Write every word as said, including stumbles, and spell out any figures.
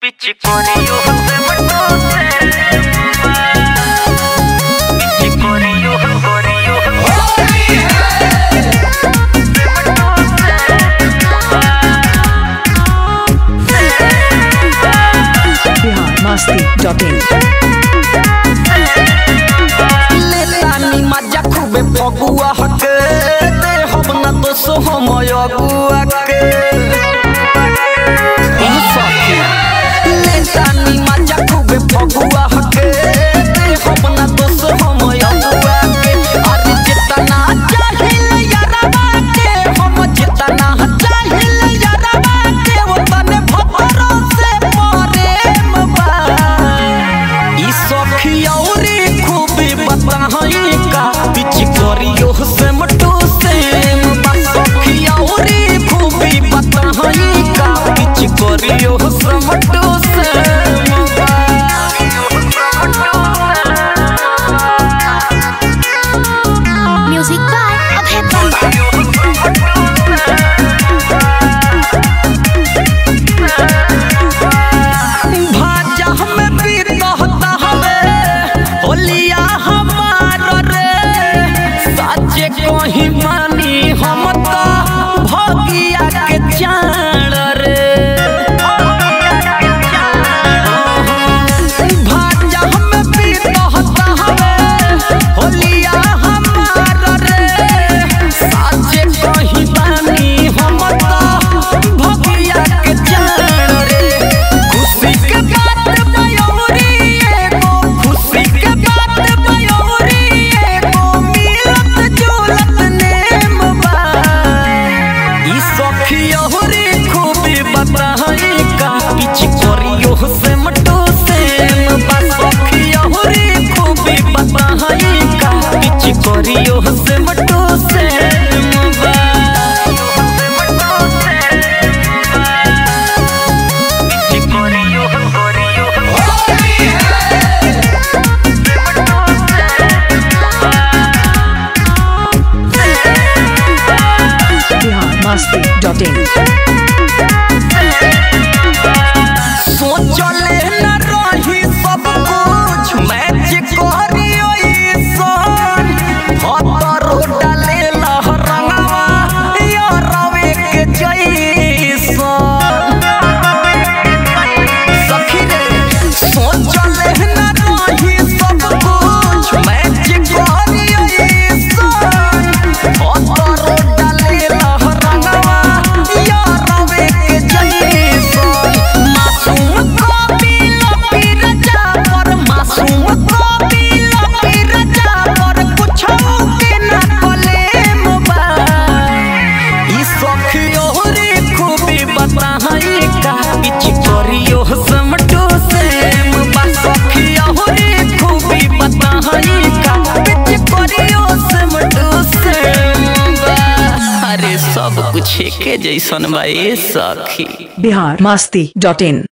Pitch chorio से मटो से pitch chorio chorio Holi है से मटो से बिहार मस्ती डॉट इन लेतानी मजा खूबे फगुआ हके दे हम ना तो सो हम अगुआ के इन सखी लेतानी मजा खूबे फगुआ हके दे हम ना तो सो हम अगुआ के अरे जितना चाहिए यारवा के हम जितना चाहिए यारवा के वो तने भतरो से प्रेम बा ई सखी औरी खूबी बताई का पिच करियो से मटो से बा सखी औरी खूबी बताई का पिच करियो से मटो से म्यूजिक बाय अभय पंडित। भाजा हमें पीर कहता हवे होलिया हमार रे साचे कहीं मानी हम तो भगिया के चाण रे भाजा हमें पीर कहता हवे होलिया हमार रे साचे कहीं मानी हम तो भगिया के चाण रे खुशी के बात बयोरी एगो खुशी के बात बयोरी एगो मिलत जुलत नेम बा ई सखी औरी खूबी बताई का पिच करियो से मटो से बा सखी औरी खूबी बताई का पिच करियो से मटो से बा पिच कोरियो कोरियो होली है बिहार मस्ती डॉट इन सोचले न रही सब कुछ मैच करियो ईसन हतरो डाले लहरंगवा या रवे के जैसन सखी रे सोचले न रही सब कुछ मैच करियो ईसन हतरो डाले लहरंगवा या रवे के जैसन मासूम को पीला पीर जा पर मासूम को पीला पीर जा पर कुछ के ना कलेम बा ई सखी औरी खूबी बताई का पिच करियो से मटो से बा सखी औरी खूबी बताई का पिच करियो से मटो से बा अरे सब कुछ के जैसन बा ए सखी बिहार मस्ती डॉट इन